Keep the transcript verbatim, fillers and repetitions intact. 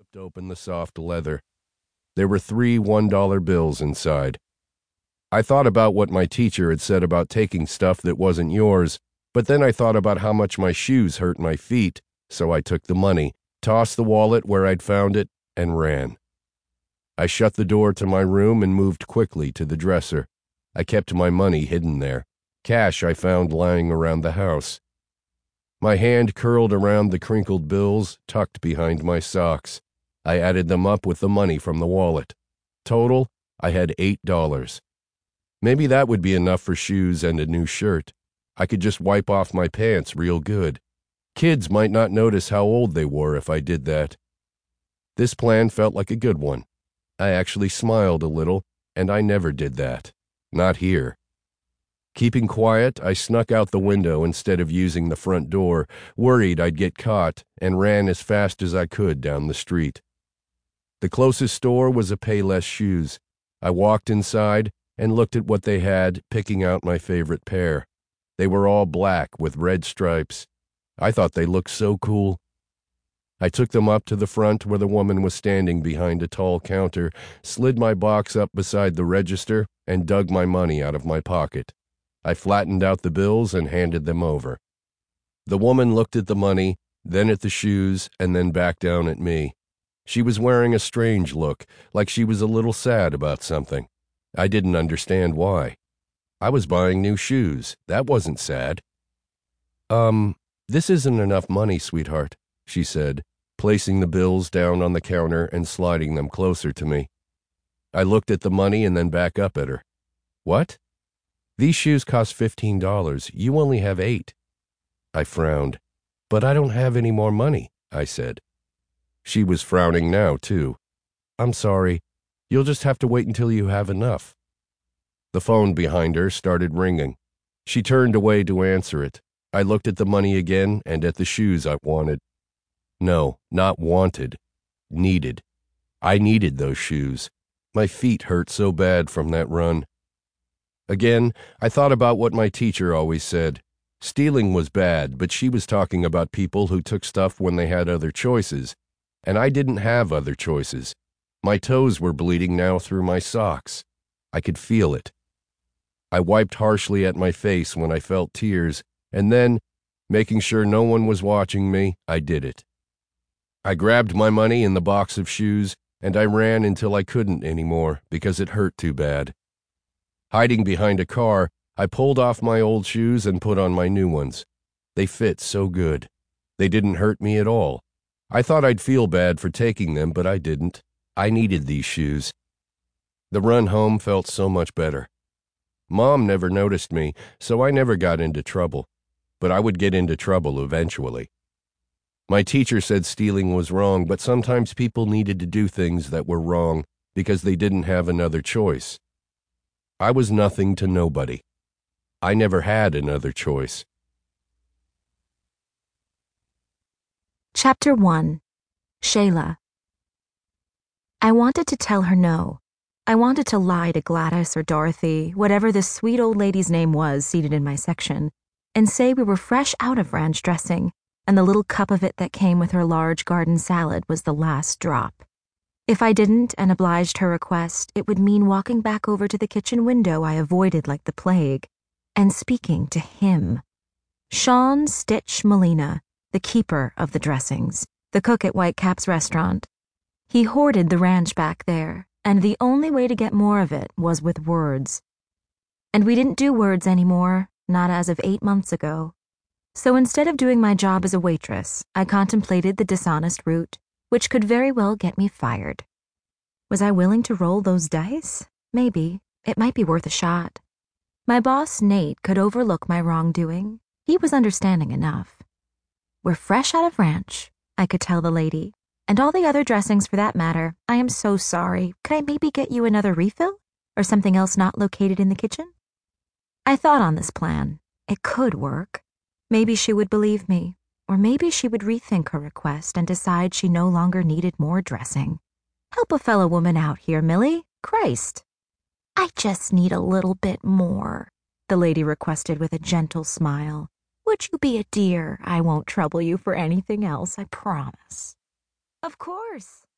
flipped open the soft leather. There were three one-dollar bills inside. I thought about what my teacher had said about taking stuff that wasn't yours, but then I thought about how much my shoes hurt my feet, so I took the money, tossed the wallet where I'd found it, and ran. I shut the door to my room and moved quickly to the dresser. I kept my money hidden there. Cash I found lying around the house. My hand curled around the crinkled bills tucked behind my socks. I added them up with the money from the wallet. Total, I had eight dollars. Maybe that would be enough for shoes and a new shirt. I could just wipe off my pants real good. Kids might not notice how old they were if I did that. This plan felt like a good one. I actually smiled a little, and I never did that. Not here. Keeping quiet, I snuck out the window instead of using the front door, worried I'd get caught, and ran as fast as I could down the street. The closest store was a Payless Shoes. I walked inside and looked at what they had, picking out my favorite pair. They were all black with red stripes. I thought they looked so cool. I took them up to the front where the woman was standing behind a tall counter, slid my box up beside the register, and dug my money out of my pocket. I flattened out the bills and handed them over. The woman looked at the money, then at the shoes, and then back down at me. She was wearing a strange look, like she was a little sad about something. I didn't understand why. I was buying new shoes. That wasn't sad. Um, this isn't enough money, sweetheart, she said, placing the bills down on the counter and sliding them closer to me. I looked at the money and then back up at her. What? These shoes cost fifteen dollars. You only have eight. I frowned. But I don't have any more money, I said. She was frowning now, too. I'm sorry. You'll just have to wait until you have enough. The phone behind her started ringing. She turned away to answer it. I looked at the money again and at the shoes I wanted. No, not wanted. Needed. I needed those shoes. My feet hurt so bad from that run. Again, I thought about what my teacher always said. Stealing was bad, but she was talking about people who took stuff when they had other choices. And I didn't have other choices. My toes were bleeding now through my socks. I could feel it. I wiped harshly at my face when I felt tears, and then, making sure no one was watching me, I did it. I grabbed my money in the box of shoes, and I ran until I couldn't anymore because it hurt too bad. Hiding behind a car, I pulled off my old shoes and put on my new ones. They fit so good. They didn't hurt me at all. I thought I'd feel bad for taking them, but I didn't. I needed these shoes. The run home felt so much better. Mom never noticed me, so I never got into trouble. But I would get into trouble eventually. My teacher said stealing was wrong, but sometimes people needed to do things that were wrong because they didn't have another choice. I was nothing to nobody. I never had another choice. Chapter one. Shayla. I wanted to tell her no. I wanted to lie to Gladys or Dorothy, whatever this sweet old lady's name was seated in my section, and say we were fresh out of ranch dressing, and the little cup of it that came with her large garden salad was the last drop. If I didn't and obliged her request, it would mean walking back over to the kitchen window I avoided like the plague, and speaking to him. Sean Stitch Molina, the keeper of the dressings, the cook at Whitecap's restaurant. He hoarded the ranch back there, and the only way to get more of it was with words. And we didn't do words anymore, not as of eight months ago. So instead of doing my job as a waitress, I contemplated the dishonest route, which could very well get me fired. Was I willing to roll those dice? Maybe. It might be worth a shot. My boss, Nate, could overlook my wrongdoing. He was understanding enough. We're fresh out of ranch, I could tell the lady. And all the other dressings for that matter. I am so sorry. Could I maybe get you another refill? Or something else not located in the kitchen? I thought on this plan. It could work. Maybe she would believe me. Or maybe she would rethink her request and decide she no longer needed more dressing. Help a fellow woman out here, Millie. Christ. I just need a little bit more, the lady requested with a gentle smile. Would you be a dear? I won't trouble you for anything else, I promise. Of course,